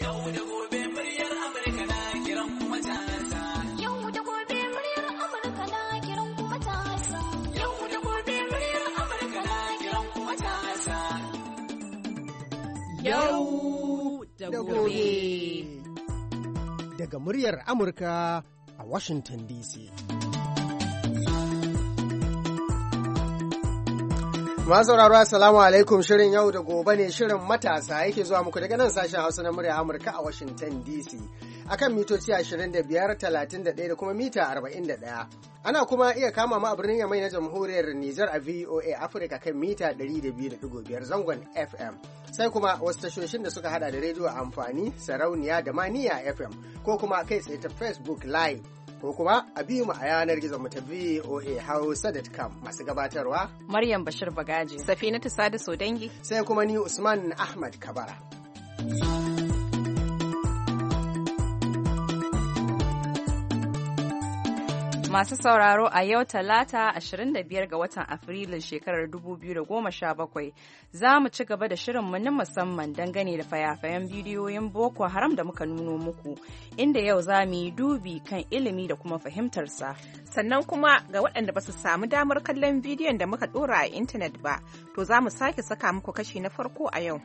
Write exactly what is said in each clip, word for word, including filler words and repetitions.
Yau da gobe muryar Amurka na kiran kuma matasa. Yau da gobe muryar Amurka na kiran kuma matasa. Yau da gobe muryar Amurka na kiran kuma matasa. Yau da gobe. Daga muryar Amurka a Washington D C. Masu sauraro assalamu alaikum, shirin yau da gobe ne, shirin matasa yake zuwa muku daga nan sashen Hausa na murya Amurka a Washington D C akan mitoci ashirin da biyar, talatin da ɗaya da kuma mita arba'in da ɗaya. Ana kuma iya kama mu a birnin Yamai na Jamhuriyar Nijar a V O A Africa kan mita ɗari da biyu da ɗigo biyar zangon F M. Sai kuma wasu tashoshin da suka hada da rediyo amfani, sarauniya da maniya F M, ko kuma kai tsaye ta Facebook Live. Ko kuma a biyu mu a yanar gizo mu ta V O A Hausa dot com. Masu gabatarwa Maryam Bashir Bagaji, Safinatu Sada Sodangi, sai kuma ni Usman Ahmad Kabara. Masu sauraro, a yau Talata ashirin da biyar ga watan Afrilun shekarar dubu biyu da goma sha bakwai za mu ci gaba da shirinmu na musamman dangane da fayafayen bidiyoyin Boko Haram da muka nuno muku, inda yau za mu yi dubi kan ilimi da kuma fahimtarsa. Sannan kuma ga waɗanda ba su samu damar kallon bidiyon da muka ɗora a intanet ba, to za mu sake saka muku kashi na farko a yau.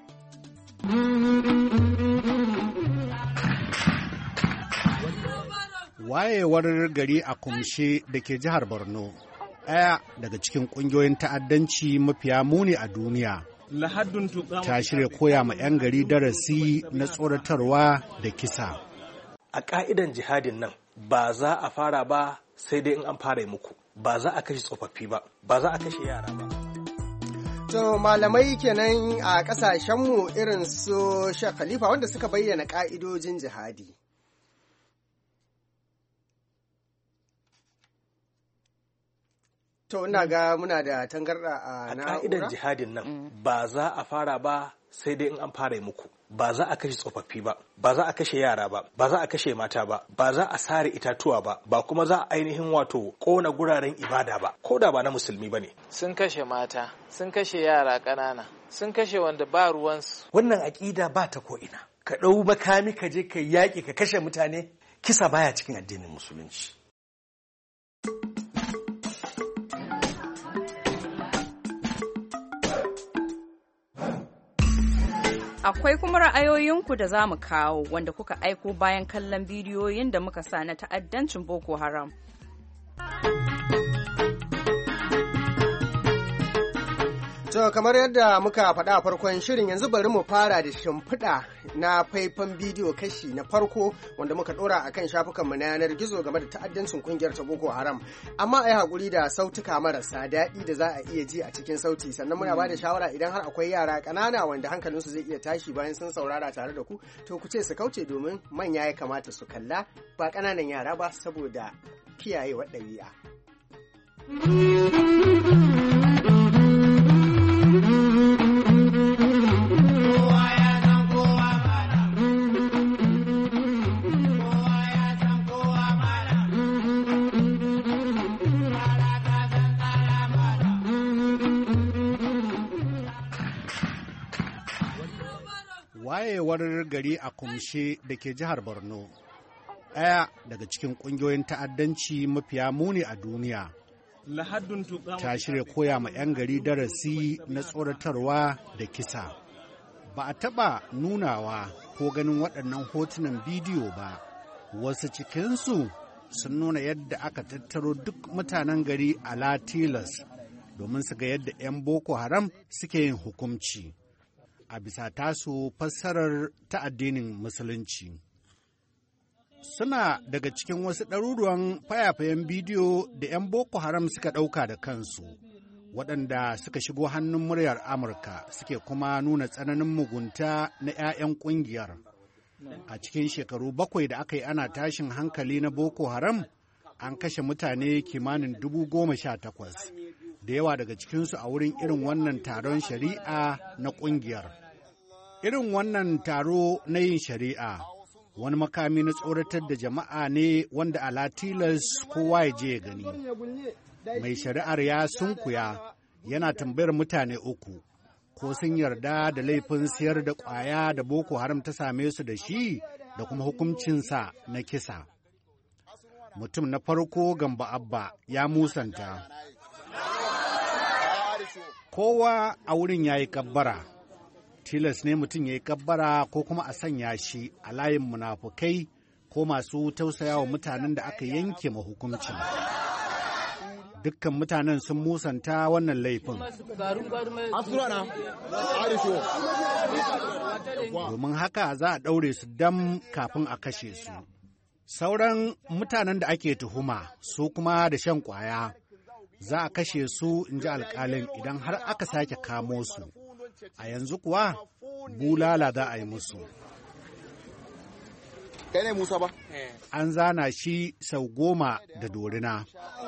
Wayewar gari a Kumshe da ke jihar Borno, ɗaya daga cikin ƙungiyoyin ta'addanci mafiya muni a duniya, ta shirya koya ma 'yan gari darasi na tsoratarwa da kisa. A ƙa'idan jihadin nan ba za a fara ba sai dai in an fara muku, ba za a kashe tsofaffi ba, ba za a kashe yara ba. To malamai kenan a ƙasashenmu irin su Sheikh Khalifa wanda suka bayyana ƙa'idojin jihadi. To ina ga muna da tangarda a na'ura. A ka'idar jihadin nan ba za a fara ba sai dai in an fara muku. Ba za a kashe tsofaffi ba, ba za a kashe yara ba, ba za a kashe mata ba, ba za a sare itatuwa ba, ba kuma za a ainihin wato kona guraren ibada ba, ko da ba na musulmi ba ne. Sun kashe mata, sun kashe yara ƙanana, sun kashe wanda ba ruwansu. Wannan aƙida ba ta ko'ina. Ka ɗau makami ka je ka yaƙi ka kashe mutane, kisa baya cikin addinin musulunci. Akwai kuma ra'ayoyinku da za mu kawo wanda kuka aiko bayan kallon bidiyoyin da muka sa na ta'addancin Boko Haram. To kamar yadda muka faɗa a farkon shirin, yanzu bari mu fara da shimfiɗa na faifan bidiyo kashi na farko wanda muka ɗora a kan shafukanmu na yanar gizo game da ta'addancin ƙungiyar ta Boko Haram. Amma a yi haƙuri da sautuka marasa daɗi da za a iya ji a cikin sauti, sannan muna ba da shawara idan har akwai yara ƙanana wanda hankalinsu zai iya tashi bayan sun saurara tare da ku, to ku ce su kauce domin manya ya kamata su kalla, ba ƙananan yara ba, saboda kiyayewa ɗabi'a. Wayewar gari a Kumshe da ke jihar Borno, ɗaya daga cikin ƙungiyoyin ta'addanci mafiya muni a duniya, ta shirya koya ma 'yan gari darasi na tsoratarwa da kisa. Ba a taɓa nunawa ko ganin waɗannan hotunan bidiyo ba, wasu cikinsu sun nuna yadda aka tattaro duk mutanen gari a Latilas domin su ga yadda 'yan Boko Haram suke yin hukunci a bisa tasu fassarar ta addinin Musulunci. Suna daga cikin wasu ɗaruruwan fayafayen bidiyo da 'yan Boko Haram suka ɗauka da kansu, waɗanda suka shigo hannun muryar Amurka suke kuma nuna tsananin mugunta na 'ya'yan ƙungiyar. A cikin shekaru bakwai da aka yi ana tashin hankali na Boko Haram, an kashe mutane kimanin dubu goma sha takwas. Da yawa daga cikinsu a wurin irin wannan taron shari'a na ƙungiyar. Irin wannan taro na yin shari'a wani makami na tsoratar da jama'a ne wanda a Latilas kowa ya je ya gani. Mai shari'ar ya sunkuya yana tambayar mutane uku, ko sun yarda da laifin siyar da ƙwaya da Boko Haram ta same su da shi da kuma hukuncinsa na kisa. Mutum na farko Gambo Abba ya musanta. Kowa a wurin ya yi kabbara, tilas ne mutum ya yi kabbara ko kuma a sanya shi a layin munafukai ko masu tausaya wa mutanen da aka yanke ma hukuncin. Dukkan mutanen sun musanta wannan laifin. Domin haka za a ɗaure su dam kafin a kashe su. Sauran mutanen da ake tuhuma su kuma da shan ƙwaya za a kashe su, in ji alƙalin, idan har aka sake kamo su. A yanzu kuwa bulala za a yi musu. An zana shi sau goma da dorina.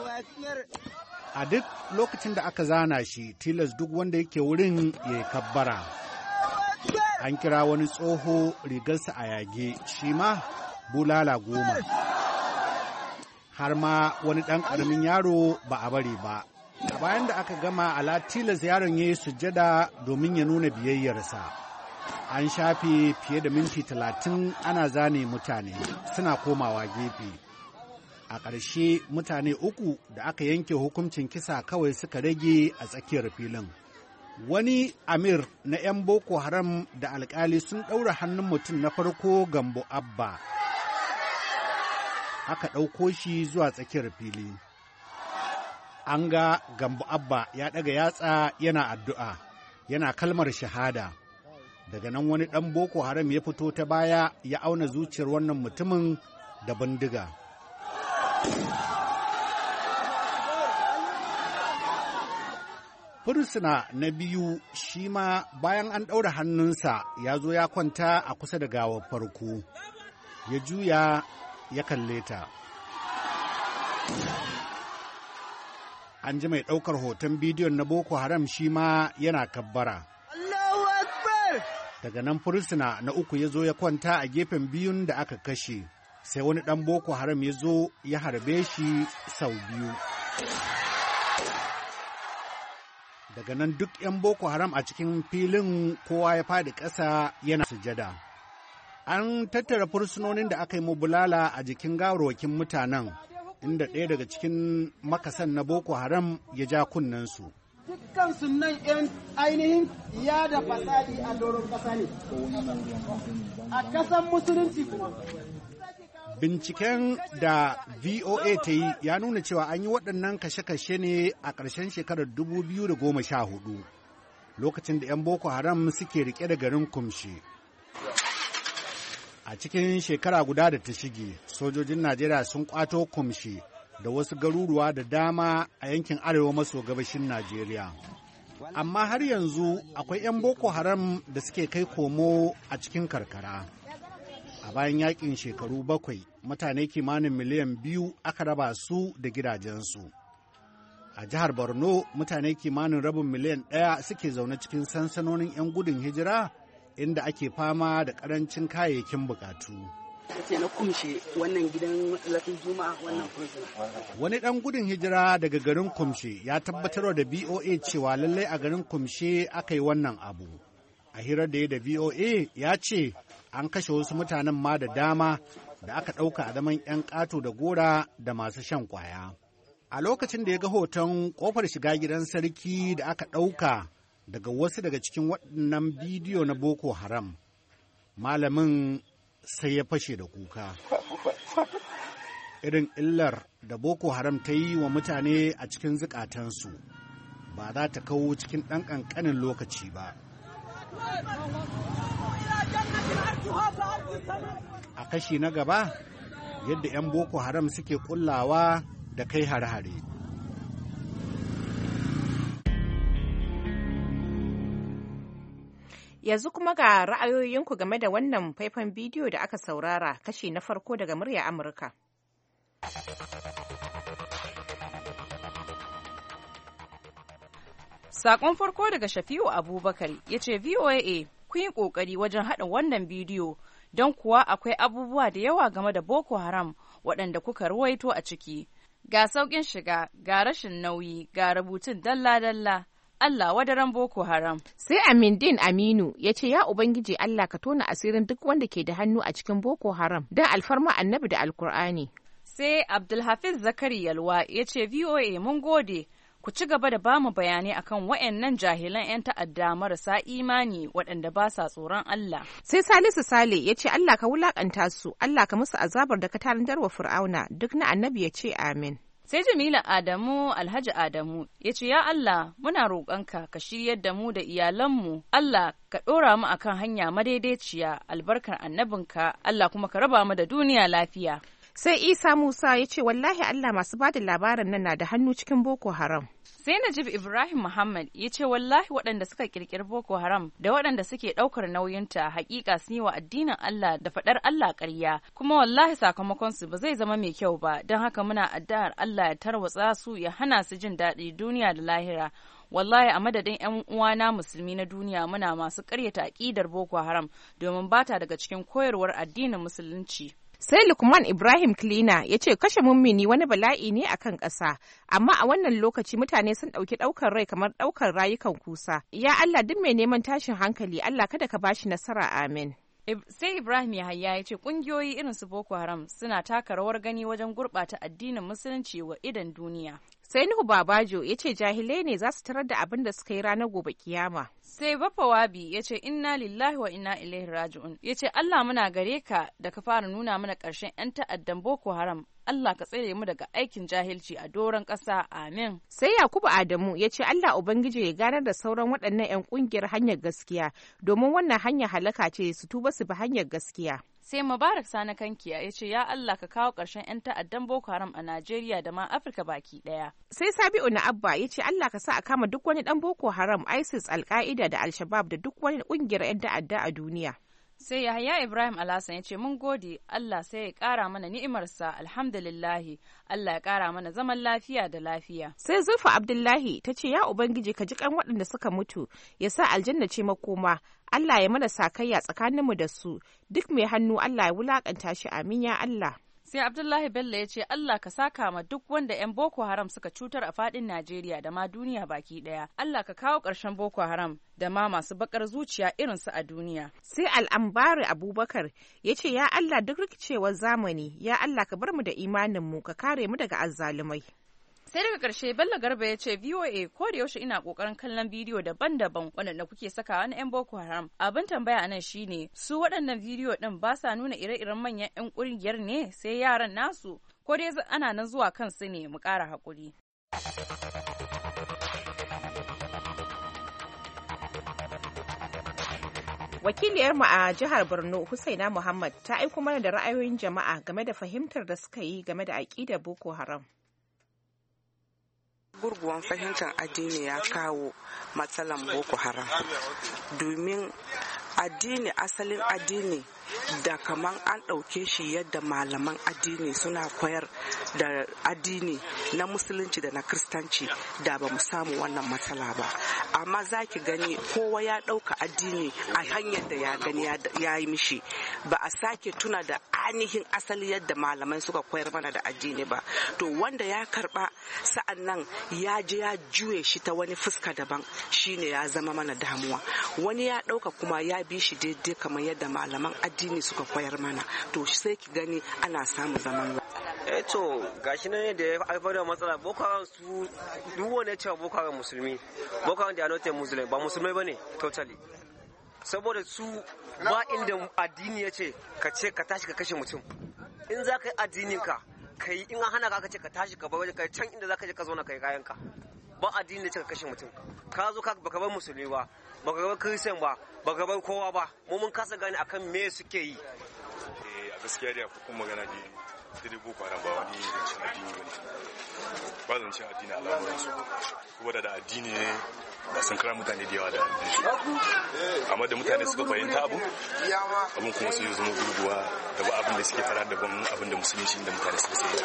A duk lokacin da aka zana shi, tilas duk wanda yake wurin ya yi kabbara. An kira wani tsoho rigarsa a yage, shi ma bulala goma. Har ma wani ɗan ƙaramin yaro ba a bari ba. A bayan da aka gama, ala tilas yaron ya yi sujjada domin ya nuna biyayyarsa. An shafe fiye da minti talatin ana zane mutane suna komawa gefe. A ƙarshe mutane uku da aka yanke hukuncin kisa kawai suka rage a tsakiyar filin. Wani amir na 'yan Boko Haram da alƙali sun ɗaura hannun mutum na farko Gambo Abba. Aka ɗauko shi zuwa tsakiyar fili. An ga Gambo Abba ya ɗaga yatsa yana addu'a, yana kalmar shahada. Daga nan wani ɗan Boko Haram ya fito ta baya ya auna zuciyar wannan mutumin da bindiga. Fursuna na biyu shi ma bayan an ɗaura hannunsa ya zo ya kwanta a kusa da gawar farko. Ya juya ya kalle ta. An ji mai ɗaukar hoton bidiyon na Boko Haram shi ma yana kabbara. Daga nan fursuna na uku ya zo ya kwanta a gefen biyun da aka kashe, sai wani ɗan Boko Haram ya zo ya harbe shi sau biyu. Daga nan duk 'yan Boko Haram a cikin filin kowa ya faɗi ƙasa yana sujada. An tattara fursunonin da aka yi bulala a jikin gawarwakin mutanen, inda ɗaya daga cikin makasan na Boko Haram ya ja kunnensu. Dukkan sunan 'yan ainihin ya da fasadi a doron ƙasa ne, a ƙasan musulunci kuma. Binciken da V O A ta yi ya nuna cewa an yi waɗannan kashe-kashe ne a ƙarshen shekarar dubu biyu da goma sha hudu, lokacin da 'yan Boko Haram suke riƙe da garin Kumshe. A cikin shekara guda da ta shige, sojojin Najeriya sun ƙwato Kumshe da wasu garuruwa da dama a yankin arewa maso gabashin Najeriya. Amma har yanzu akwai 'yan Boko Haram da suke kai komo a cikin karkara. A bayan yakin shekaru bakwai, mutane kimanin miliyan biyu aka raba su da gidajensu. A jihar Borno, mutane kimanin rabin miliyan ɗaya suke zaune cikin sansanonin 'yan gudun hijira inda ake fama da ƙarancin kayayyakin bukatu. Na Kumshe wannan gidan masallacin Juma'a wannan fursuna. Wani ɗan gudun hijira daga garin Kumshe ya tabbatar da V O A cewa lallai a garin Kumshe aka yi wannan abu. A hirar da ya da V O A ya ce an kashe wasu mutanen ma da dama da aka ɗauka a zaman 'yan ƙato da gora da masu shan ƙwaya. A lokacin da ya ga hoton ƙofar shiga gidan sarki da aka ɗauka daga wasu daga cikin waɗannan bidiyo na Boko Haram, malamin sai ya fashe da kuka. Irin illar da Boko Haram ta yi wa mutane a cikin zukatansu ba za ta kawo cikin ɗan ƙanƙanin lokaci ba. A kashi na gaba, yadda 'yan Boko Haram suke kullawa da kai hare-hare. Yanzu kuma ga ra'ayoyinku game da wannan faifan bidiyo da aka saurara kashi na farko daga murya Amurka. Sakon farko daga Shafi'u Abubakar ya ce V O A kun yi ƙoƙari wajen haɗa wannan bidiyo don kuwa akwai abubuwa da yawa game da Boko Haram waɗanda kuka ruwaito a ciki. Ga sauƙin shiga, ga rashin nauyi, ga rubutun dalla-dalla. Allah wadaran Boko Haram. Sai Amindin Aminu ya ce ya Ubangiji Allah ka tona asirin duk wanda ke da hannu a cikin Boko Haram don alfarma annabi da Alkur'ani. Sai Abdulhafiz Zakari Yalwa ya ce V O A mun gode. Ku ci gaba da bamu bayanai akan waɗannan jahilan 'yan ta'adda marasa imani waɗanda ba sa tsoron Allah. Sai Salisu Sale ya ce Allah ka wulakanta su, Allah ka musu azabar da ka tanadar wa Fir'auna, duk na annabi ya ce amin. Sai Jamila Adamu Alhaji Adamu ya ce ya Allah muna roƙonka ka shiryar da mu da iyalanmu, Allah ka ɗora mu akan hanya madaidaiciya, albarkar annabinka, Allah kuma ka raba mu da duniya lafiya. Sai Isa Musa ya ce wallahi Allah masu bada labarin nan na da hannu cikin Boko Haram. Sai Najib Ibrahim Muhammad ya ce wallahi waɗanda suka kirkiri Boko Haram da waɗanda suke ɗaukar nauyinta hakika sun yi wa addinin Allah da faɗar Allah ƙarya, kuma wallahi sakamakon su ba zai zama mai kyau ba, don haka muna addu'ar Allah ya tarwatsa su ya hana su jin daɗi duniya da lahira. Wallahi a madadin 'yan uwana musulmi na duniya muna masu ƙaryata aƙidar Boko Haram domin bata daga cikin koyarwar addinin musulunci. Sai Lukman Ibrahim Klina ya ce kashe mummini wani bala'i ne a kan ƙasa, amma a wannan lokaci mutane sun ɗauki ɗaukar rai kamar ɗaukar rayukan kusa. Ya Allah duk mai neman tashin hankali Allah kada ka bashi nasara amin. Sai Ibrahim Yahaya ya ce ƙungiyoyi irin su Boko Haram suna taka rawar gani wajen gurɓata addinin musulunci wa idan duniya. Sai Nuhu Babajo ya ce jahilai ne za su tarar da abin da suka yi ranar gobe kiyama. Sai Baffa Wabi ya ce inna lillahi wa inna ilaihi raji'un. Ya ce Allah muna gare ka da ka fara nuna mana ƙarshen 'yan ta'addan Boko Haram. Allah ka tsere mu daga aikin jahilci a doron ƙasa amin. Sai Yakubu Adamu ya ce Allah Ubangiji ya ganar da sauran waɗannan 'yan ƙungiyar hanyar gaskiya domin wannan hanyar halaka ce su tuba su bi hanyar gaskiya. Sai Mubarak Sani Kankiya ya ce ya Allah ka kawo ƙarshen 'yan ta'addan Boko Haram a Najeriya da ma Afirka baki ɗaya. Sai Sabi'u na Abba ya ce Allah ka sa a kama duk wani ɗan Boko Haram, ISIS, Al-Qaida da Al-Shabaab da duk wani ƙungiyar 'yan ta'adda a duniya. Sai Yahaya Ibrahim Alhassan ya ce mun gode Allah sai ya ƙara mana ni'imarsa alhamdulillahi, Allah ya ƙara mana zaman lafiya da lafiya. Sai Zulfa Abdullahi ta ce ya Ubangiji ka ji kan waɗanda suka mutu ya sa aljanna ce makoma, Allah ya mana sakayya tsakaninmu da su, duk mai hannu Allah ya wulakanta shi amin ya Allah. Sai Abdullahi Bello ya ce Allah ka saka ma duk wanda 'yan Boko Haram suka cutar a fadin Najeriya da ma duniya baki daya. Allah ka kawo ƙarshen Boko Haram da ma masu bakar zuciya irinsu a duniya. Sai Al'ambari Abubakar ya ce ya Allah duk rikicewar zamani, ya Allah ka bar mu da imaninmu ka kare mu daga azzalumai. Sai daga ƙarshe Bello Garba ya ce V O A ko da yaushe ina ƙoƙarin kallon bidiyo daban-daban waɗanda kuke sakawa na 'yan Boko Haram. Abin tambaya anan shine su waɗannan bidiyo ɗin ba sa nuna ire-iren manyan 'yan ƙungiyar ne sai yaran nasu ko dai ana nan zuwa kansu ne mu ƙara haƙuri. Wakiliyarmu a jihar Borno Husaina Muhammad ta aiko mana da ra'ayoyin jama'a game da fahimtar da suka yi game da aƙidar Boko Haram. Gurguwan fahimtar addini ya kawo matsalan Boko Haram domin addini asalin addini da kaman an ɗauke shi yadda malaman addini suna koyar da addini na musulunci da na kristanci da ba mu samu wannan matsala ba, amma za ki gani kowa ya ɗauka addini a hanyar da ya gani ya yi mishi, ba a sake tuna da ainihin asali yadda malamai suka koyar mana da addini ba. To wanda ya karba sa'an nan ya je ya juye shi ta wani fuska daban shine ya zama mana damuwa. Wani ya ɗauka kuma ya bi shi daidai kamar yadda malaman addini suka koyar mana, to sai ki gani ana samun zaman eh to gashi nan da ya haifar da matsala. Boko Haram su duk wanda ya cewa Boko Haram musulmi, Boko Haram da ya note musulmi ba musulmai bane totally, saboda su ba inda addini ya ce ka ce ka tashi ka kashe mutum. In za ka yi addinin ka kai, in an hana ka ka ce ka tashi ka bar waje kai can inda za ka je ka zauna kai kayan ka. Ba addini ya ce ka kashe mutum. Ka zo ka baka bar musulmi ba, baka bar Christian ba, baka bar kowa ba. Mu mun kasa gane akan me suke yi. Eh a gaskiya dai akwai kuma magana dai sai dai Boko Haram ba wani cin addini bane. Ba zan cin addini a lamuran su. Saboda da addini ne da sun kira mutane da yawa da addini su. Amma da mutane suka fahimta abu, abin kuma su yi zama gurguwa da ba abin da suke fara daban abin da musulunci da mutane suka sai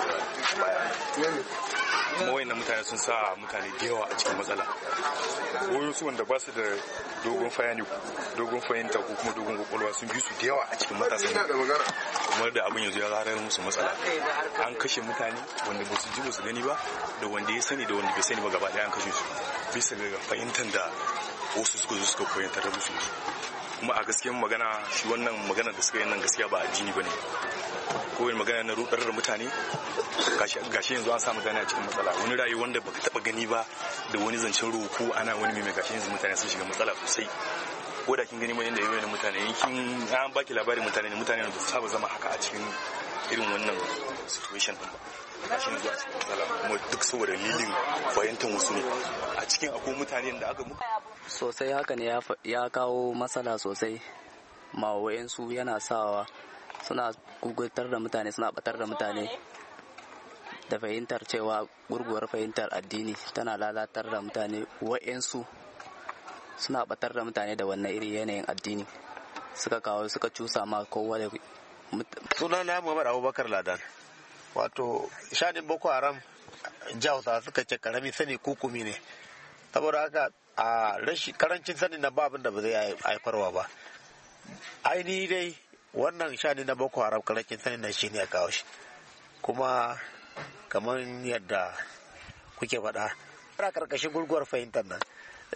kuma wayannan mutane sun sa mutane da yawa a cikin matsala. Wayo su wanda ba su da dogon fayani dogon fahimta ko kuma dogon kwakwalwa sun bi su da yawa a cikin matasan kamar da abin yanzu ya zarar musu matsala an kashe mutane wanda ba su ji ba su gani ba da wanda ya sani da wanda bai sani ba gaba ɗaya an kashe su bisa ga fahimtar da wasu suka zo suka fahimtar da musu kuma a gaskiyar magana shi wannan magana da suka yi nan gaskiya ba addini ba ne kowai magana na rudar da mutane gashi yanzu an sa mutane a cikin matsala wani rayu wanda baka taba gani ba da wani zancen roko ana wani mai gashi yanzu mutane sun shiga matsala sosai ko da kin gani mai yanda yayi da mutane yankin an baki labarin mutane ne mutane da su saba zama haka a cikin irin wannan situation din ba gashi yanzu a cikin matsala kuma duk saboda lilin fahimtar wasu ne a cikin akwai mutane da aka muka sosai haka ne ya kawo matsala sosai ma wayansu yana sawa suna gugutar da mutane suna batar da mutane da fahimtar cewa gurguwar fahimtar addini tana lalatar da mutane wa'yansu suna batar da mutane da wannan iri yanayin addini suka kawo suka cusa ma kowa da suna na Muhammad Abubakar Ladan wato shadin Boko Haram jausa suka ce karami sani kukumi ne saboda haka a rashin karancin sani na ba abin da ba zai haifarwa ba ainihi dai wannan shani na Boko Haram karancin sani na shi ne a kawo shi kuma kamar yadda kuke faɗa ana karkashin gurguwar fahimtar nan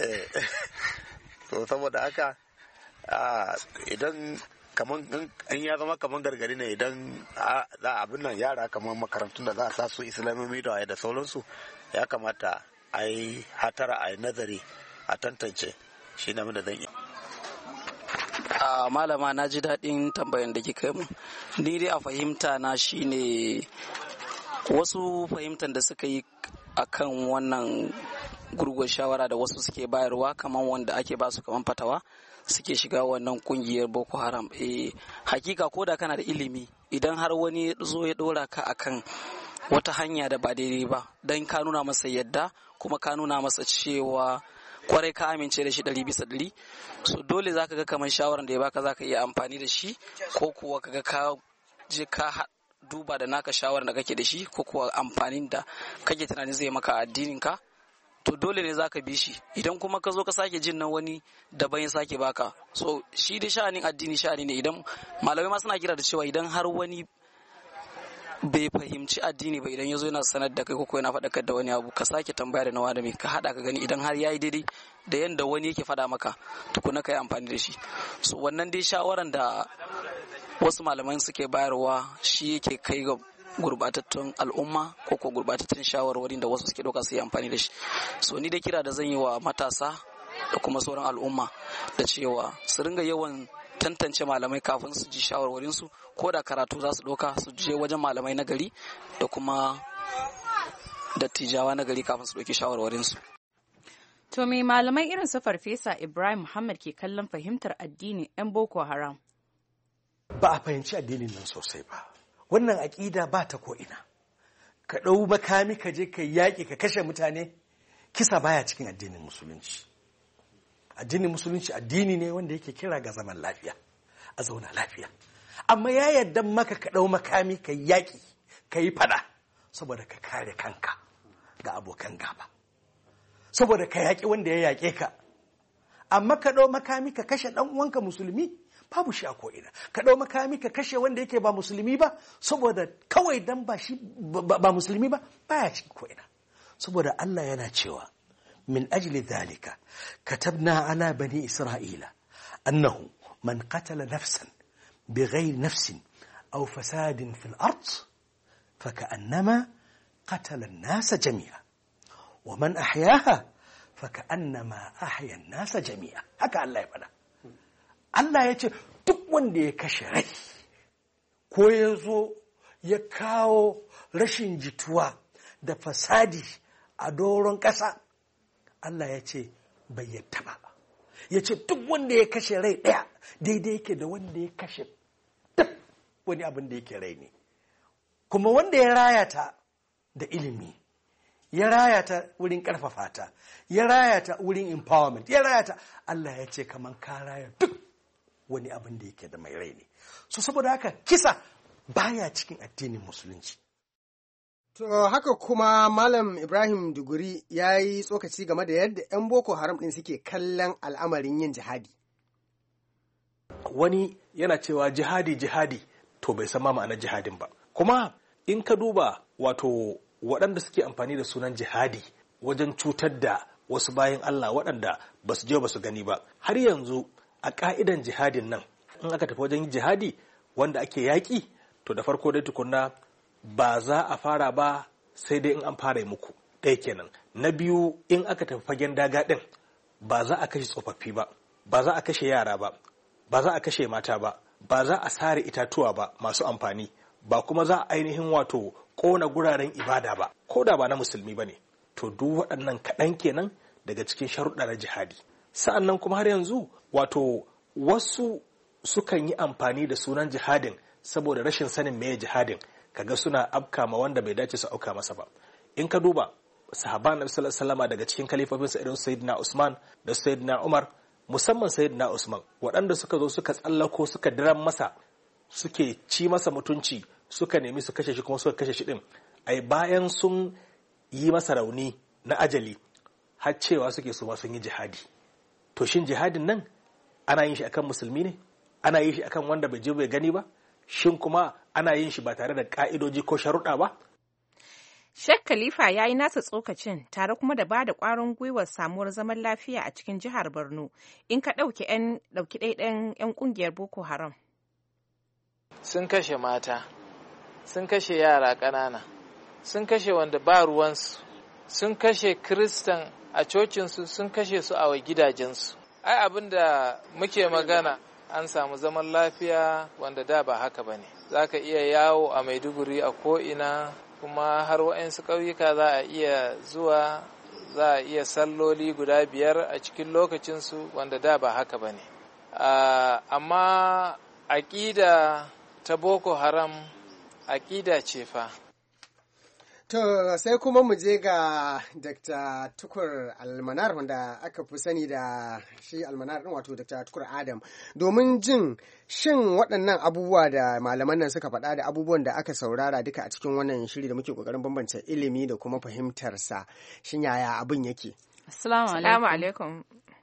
to saboda haka idan kamar in ya zama kamar gargari ne idan za a abin nan yara kamar makarantun da za a sa su islamiyoyi da da sauransu ya kamata a yi hatara a yi nazari a tantance shi na da zan yi. a malama na ji daɗin tambayan da kika mu ni dai a fahimta na shine wasu fahimtar da suka yi akan wannan gurguwar shawara da wasu suke bayarwa kamar wanda ake ba su kamar fatawa suke shiga wannan kungiyar Boko Haram eh hakika ko da kana da ilimi idan har wani zo ya dora ka akan wata hanya da ba daidai ba dan ka nuna masa yadda kuma ka nuna masa cewa kwarai ka amince da shi ɗari bisa ɗari so dole zaka ga kamar shawaran da ya baka zaka iya amfani da shi ko kuwa kaga ka je ka duba da naka shawarar da kake da shi ko kuwa amfanin da kake tunanin zai maka addinin ka to dole ne zaka bi shi idan kuma ka zo ka sake jin nan wani daban ya sake baka so shi dai sha'anin addini sha'ani ne idan malamai ma suna kira da cewa idan har wani bai fahimci addini ba idan ya zo yana sanar da kai ko yana faɗakar da wani abu ka sake tambaya da nawa da mai ka haɗa ka gani idan har yayi daidai da yanda wani yake faɗa maka tukuna ka yi amfani da shi so wannan dai shawaran da wasu malaman suke bayarwa shi yake kai ga gurbatattun al'umma ko ko gurbatattun shawarwarin da wasu suke ɗauka su yi amfani da shi so ni da kira da zan yi wa matasa da kuma sauran al'umma da cewa su ringa yawan tantance malamai kafin su ji shawarwarinsu ko da karatu za su ɗauka su je wajen malamai na gari da kuma dattijawa na gari kafin su ɗauki shawarwarinsu. To me malamai irin su Farfesa Ibrahim Muhammad ke kallon fahimtar addini 'yan Boko Haram? Ba a fahimci addinin nan sosai ba. Wannan aƙida ba ta ko'ina. Ka ɗau makami ka je ka yaƙi ka kashe mutane, kisa baya cikin addinin musulunci. Addinin musulunci addini ne wanda yake kira ga zaman lafiya, a zauna lafiya. Amma ya yarda maka ka ɗau makami ka yaƙi, ka yi fada, saboda ka kare kanka ga abokan gaba. Saboda ka yaƙi wanda ya yaƙe ka. Amma ka ɗau makami ka kashe ɗan uwanka musulmi, babu shi a ko'ina. Ka ɗau makami ka kashe wanda yake ba musulmi ba, saboda kawai dan ba shi ba musulmi ba, baya cikin ko'ina. Saboda Allah yana cewa, من أجل ذلك كتبنا على بني إسرائيل أنه من قتل نفسا بغير نفس أو فساد في الأرض فكأنما قتل الناس جميعا ومن أحياها فكأنما أحيا الناس جميعا هكا الله يبنى الله يقول duk wanda ya kashe rai ko ya zo ya kawo rashin jituwa da fasadi a doron ƙasa Allah ya ce bai yadda ba ya ce duk wanda ya kashe rai ɗaya daidai yake da wanda ya kashe duk wani abin da yake rai ne kuma wanda ya raya ta da ilimi ya raya ta wurin ƙarfafa ta ya raya ta wurin empowerment ya raya ta Allah ya ce kaman ka raya duk wani abin da yake da mai rai ne so saboda haka kisa baya cikin addinin musulunci. To haka kuma Malam Ibrahim Duguri ya yi tsokaci game da yadda 'yan Boko Haram ɗin suke kallon al'amarin yin jihadi. Wani yana cewa jihadi jihadi to bai san ma ma'anar jihadin ba. Kuma in ka duba wato waɗanda suke amfani da sunan jihadi wajen cutar da wasu bayan Allah waɗanda ba su je ba su gani ba, har yanzu a ƙa'idan jihadin nan in aka tafi wajen jihadi wanda ake yaƙi, to da farko dai tukunna ba za a fara ba sai dai in an fara muku, ɗaya kenan. Na biyu, in aka tafi fagen daga ɗin ba za a kashe tsofaffi ba, ba za a kashe yara ba, ba za a kashe mata ba, ba za a sare itatuwa ba masu amfani, ba kuma za a ainihin wato ƙona guraren ibada ba, ko da ba na musulmi ba ne. To duk waɗannan kaɗan kenan daga cikin sharuɗa na jihadi. Sa'an nan kuma har yanzu wato wasu sukan yi amfani da sunan jihadin saboda rashin sanin meye jihadin, kaga suna afka ma wanda bai dace su auka masa ba. In ka duba sahaban Nabi sallallahu alaihi wasallam daga cikin kalifofinsa irin Sayyidina Usman da Sayyidina Umar, musamman Sayyidina Usman, waɗanda suka zo suka tsallako suka diran masa, suke ci masa mutunci, suka nemi su kashe shi kuma suka kashe shi din, ai bayan sun yi masa rauni na ajali har cewa suke su ma sun yi jihadi. To shin jihadin nan ana yin shi akan musulmi ne? Ana yin shi akan wanda bai je bai gani ba? Shin kuma ana yin shi ba tare da ka'idoji ko sharuɗa ba? Sheikh Khalifa ya yi nasa tsokacin tare kuma da ba da ƙwarin gwiwar samuwar zaman lafiya a cikin jihar Borno in ka ɗauki ɗaiɗayan 'yan ƙungiyar Boko Haram. Sun kashe mata, sun kashe yara ƙanana, sun kashe wanda ba ruwansu, sun kashe Kiristan a cocinsu, sun kashe su a gidajensu. Ai abin da muke magana an samu zaman lafiya wanda da ba haka ba ne. Za ka iya yawo a Maiduguri a ko'ina, kuma har waɗansu ƙauyuka za a iya zuwa, za a iya salloli guda biyar a cikin lokacinsu wanda da ba haka ba ne. Amma aƙida ta Boko Haram aƙida ce fa. To sai kuma mu je ga Dakta Tukur Almanar wanda aka fi sani da shi Almanar ɗin, wato Dakta Tukur Adam, domin jin shin waɗannan abubuwa da malaman nan suka faɗa da abubuwan da aka saurara duka a cikin wannan shiri da muke ƙoƙarin bambance ilimi da kuma fahimtarsa, shin yaya abin yake? Assalamu alaikum.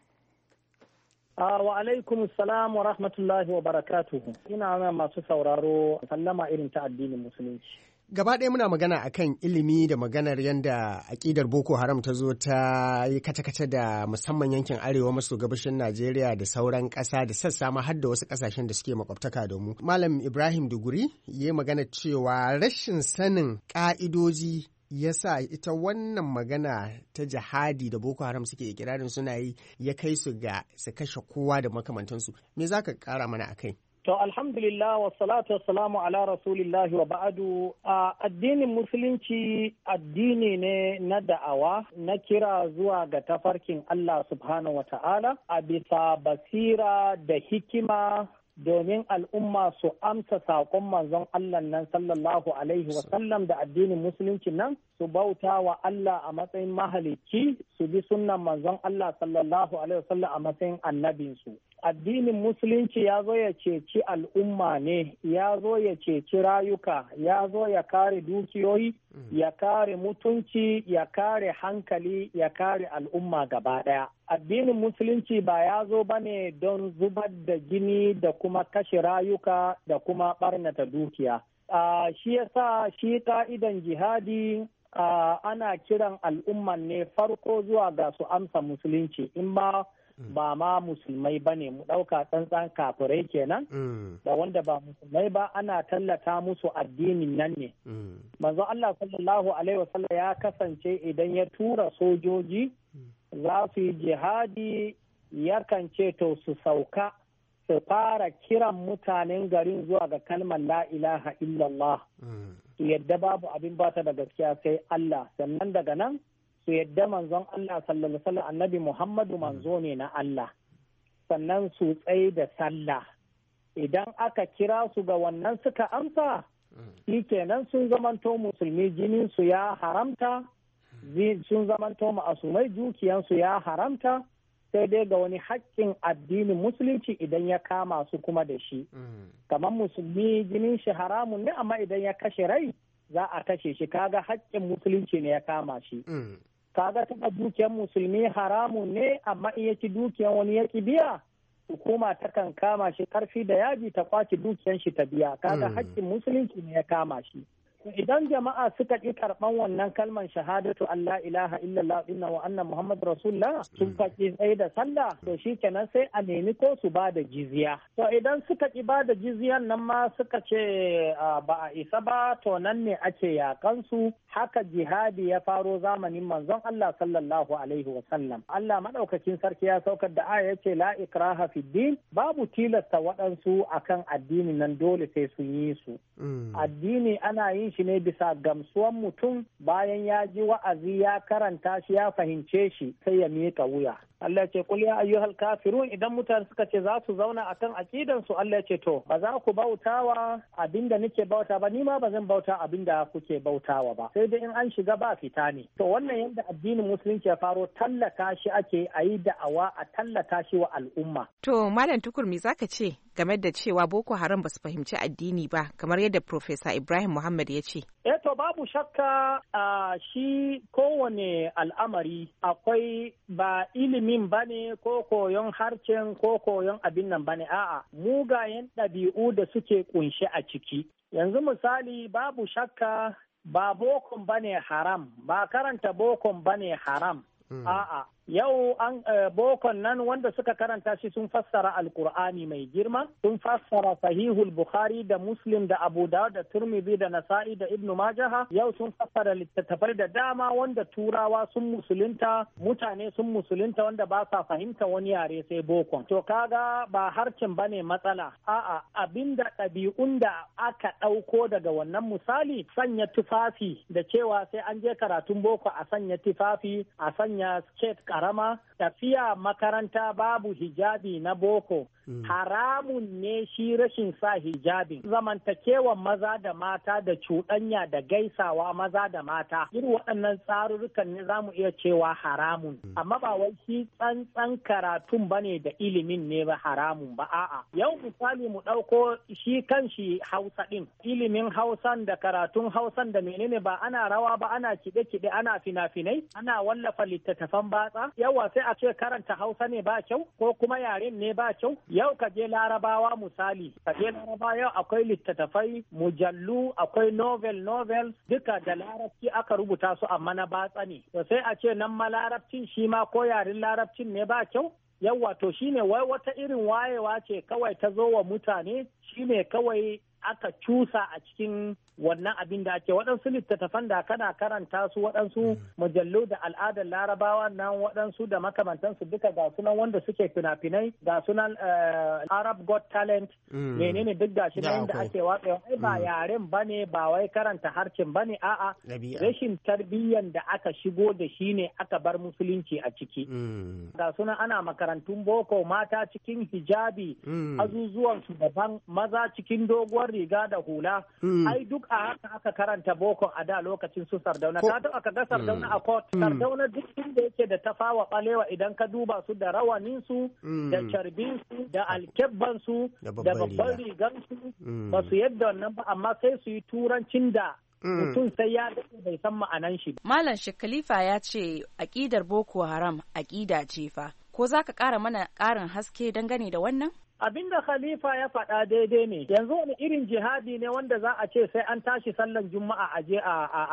Uh, wa alaikum salam wa rahmatullahi wa barakatuhu. Ina masu sauraro sallama irin ta addinin musulunci. Gaba ɗaya muna magana akan ilimi da maganar yadda aƙidar Boko Haram ta zo ta yi kace-kace da musamman yankin arewa maso gabashin Najeriya da sauran ƙasa da sassa ma har da wasu ƙasashen da suke makwabtaka da mu. Malam Ibrahim Duguri ya magana cewa rashin sanin ƙa'idoji ya sa ita wannan magana ta jihadi da Boko Haram suke ikirarin suna yi ya kai su ga su kashe kowa da makamantansu. Me za ka ƙara mana a kai? To alhamdulillah wa salatu wa salamu ala rasulillahi wa ba'adu. A addinin musulunci addini ne na da'awa na kira zuwa ga tafarkin Allah subhanahu wa ta'ala a bisa basira da hikima domin al'umma su amsa saƙon manzon Allah nan sallallahu alaihi wa sallam da addinin musulunci nan su bauta wa Allah a matsayin mahalicci, su bi sunnan manzon Allah sallallahu alaihi wa sallam a matsayin annabinsu. Addinin musulunci ya zo ya ceci al'umma ne, ya zo ya ceci rayuka, ya zo ya kare dukiyoyi, ya kare mutunci, ya kare hankali, ya kare al'umma gaba ɗaya. Addinin musulunci ba ya zo ba ne don zubar da jini da kuma kashe rayuka da kuma ɓarnata dukiya. Uh, shi yasa shi ka'idan jihadi uh, ana kiran al'umman ne farko zuwa ga su amsa musulunci, in ma ba ma musulmai ba ne, mu ɗauka tsantsan kafirai kenan da wanda ba musulmai ba, ana tallata musu addinin nan ne. Manzo Allah sallallahu alaihi wasallam ya kasance idan ya tura sojoji za su yi jihadi yakan ce to su sauka su fara kiran mutanen garin zuwa ga kalmar la ilaha illallah, su yadda babu abin bata da gaskiya sai Allah, sannan daga nan su yadda manzon Allah sallallahu alaihi wasallam annabi Muhammadu manzo ne na Allah, sannan su tsaye da sallah. Idan aka kira su ga wannan suka amsa, shi kenan sun zamanto musulmi, jinin su ya haramta, sun zamanto ma'asumai, dukiyansu ya haramta, sai dai ga wani haƙƙin addinin musulunci idan ya kama su kuma da shi. Kamar musulmi jinin shi haramun ne, amma idan ya kashe rai za a kashe shi, kaga haƙƙin musulunci ne ya kama shi. Kaga taɓa dukiyar musulmi haramun ne, amma in ya ci dukiyar wani ya ki biya hukuma takan kama shi karfi da yaji ta kwaci dukiyan shi ta biya kaga haƙƙin musulunci ne ya kama shi. Idan jama'a suka ƙi karɓan wannan kalman shahadatu Allah ilaha illallah inna wa anna Muhammad Rasulullah sun faƙi tsaye da sallah to shi kenan sai a nemi ko su ba da jizya. To idan suka ƙi ba da jizyan nan ma suka ce ba a isa ba to nan ne ake yakan su haka jihadi ya faro zamanin manzon Allah sallallahu alaihi wa sallam. Allah madaukakin sarki ya saukar da aya yace la ikraha fid din babu tilasta waɗansu akan addini nan dole sai sun yi su. Addini ana yin shi ne bisa gamsuwan mutum bayan ya ji wa'azi ya karanta shi ya fahimce shi sai ya miƙa wuya. Allah ce kul ya ayyuhal kafirun idan mutane suka ce za su zauna akan akidan su Allah ce to ba za ku bautawa abinda nake bauta ba ni ma ba zan bauta abinda kuke bautawa ba sai dai in an shiga ba fita ne. To wannan yadda addinin musulunci ya faro tallata shi ake a yi da'awa a tallata shi wa al'umma. To Malam Tukur me zaka ce game da cewa Boko Haram ba su fahimci addini ba kamar yadda Professor Ibrahim Muhammad ya ce? Eh to babu shakka a shi kowane al'amari akwai ba ilimin bane ko koyon harcen ko koyon abin nan bane a'a mugayen ɗabi'u da suke kunshe a ciki. Yanzu misali babu shakka ba bokon bane haram ba karanta bokon bane haram. Mm. A'a yau an uh, bokon nan wanda suka karanta shi sun fassara alkur'ani mai girma sun fassara sahihul bukhari da muslim da abu dawud da turmizi da nasa'i da ibnu majaha yau sun fassara littattafai da dama wanda turawa sun musulunta mutane sun musulunta wanda ba sa fahimta wani yare sai bokon to kaga ba harcin bane matsala a'a abinda ɗabi'un da aka ɗauko daga wannan misali sanya tufafi da cewa sai an je karatun boko a sanya tufafi a sanya skate karama tafiya makaranta babu hijabi na boko mm. haramun ne shi rashin sa hijabin zamantakewan maza da mata da cuɗanya da gaisawa maza da mata irin waɗannan tsarurrukan ne za mu iya cewa haramun mm. amma ba wai shi tsantsan karatun bane da ilimin ne ba haramun ba a'a yau misali mu ɗauko shi kan shi hausa ɗin ilimin hausan da karatun hausan da menene ba ana rawa ba ana kiɗe-kiɗe ana fina-finai ana wallafa littattafan batsa yawa sai a ce karanta hausa ne ba kyau ko kuma yaren ne ba kyau yau ka je larabawa misali ka je larabawa yau akwai littattafai mujallu akwai novel novel duka da larabci aka rubuta su amma na batsa ne to sai a ce nan ma larabcin shi ma ko yaren larabcin ne ba kyau yawa to shine wai wata irin wayewa ce kawai ta zo wa mutane shine kawai aka cusa a cikin wannan abin da ake waɗansu littattafan da kana karanta su waɗansu mujallu da al'adar larabawa nan waɗansu da makamantansu duka ga sunan wanda suke fina-finai ga sunan Arab Got Talent menene duk ga shi nan da ake watsewa ai ba yaren bane ba wai karanta harcin bane a'a rashin tarbiyyan da aka shigo da shi ne aka bar musulunci a ciki ga sunan ana makarantun boko mata cikin hijabi azuzuwan su daban maza cikin doguwar riga da hula ai duk a haka aka karanta boko a da lokacin su Sardauna ka taɓa ka ga Sardauna a court Sardauna duk inda yake da tafawa balewa idan ka duba su da rawanin su da carbin su da alkebban su da babban rigan su ba su yadda wannan ba amma sai su yi turancin da mutum sai ya dace bai san ma'anan shi. Malam Sheikh Khalifa ya ce aƙidar Boko Haram aƙida ce fa ko za ka ƙara mana ƙarin haske dangane da wannan? Abin da Khalifa ya faɗa daidai ne yanzu wani irin jihadi ne wanda za a ce sai an tashi sallan juma'a a je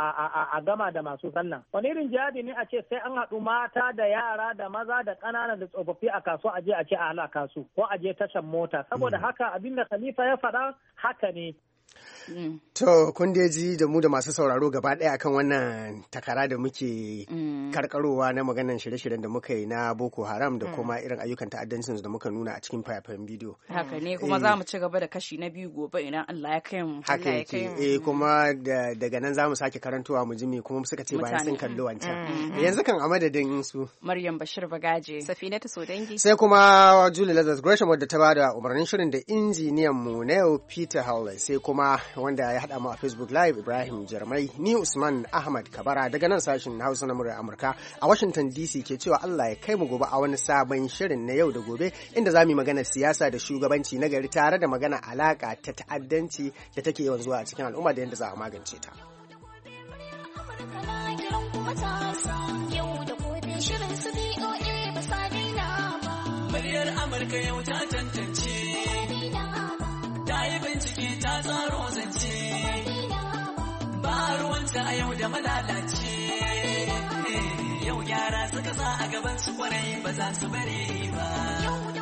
a gama da masu sallan wani irin jihadi ne a ce sai an haɗu mata da yara da maza da ƙanana da tsofaffi a kasuwa a je a ce a halaka su ko a je tashan mota saboda haka abin da Khalifa ya faɗa haka ne. Mm. To kun ji da mu da masu sauraro gaba ɗaya akan wannan takara da muke mm. karkarowa na maganan shirye-shiryen da muka yi na Boko Haram da mm. kuma irin ayyukan ta'addancin da muka nuna a cikin fayafayen bidiyo. Haka ne kuma za mu ci gaba da kashi na biyu gobe idan Allah ya kai mu. Haka yake eh kuma daga nan za mu sake karantowa mu ji me kuma suka ce bayan sun kalli wancan. Yanzu kan a madadin su. Maryam Bashir Bagaje. Safinatu Sodangi. Sai kuma Julie Lazarus Gresham wadda ta bada umarnin shirin da injiniyan mu Neo Peter Howley sai kuma wanda ya haɗa mu a Facebook Live Ibrahim Jarmai ni Usman Ahmad Kabara daga nan sashin Hausa na muryar Amurka a Washington D C ke cewa Allah ya kai mu gobe a wani sabon shirin na yau da gobe inda za mu yi magana siyasa da shugabanci na gari tare da magana alaka ta ta'addanci da take yawan zuwa a cikin al'umma da yadda za a magance ta. Yau da gobe shirin su B O A ba sa daina ba. muryar Amurka yau ta tantance. Ta yi bincike ta tsaro zance. Ba ruwanta a yau da malalace. Yau gyara suka sa a gaban su kwarai ba za su bare ba.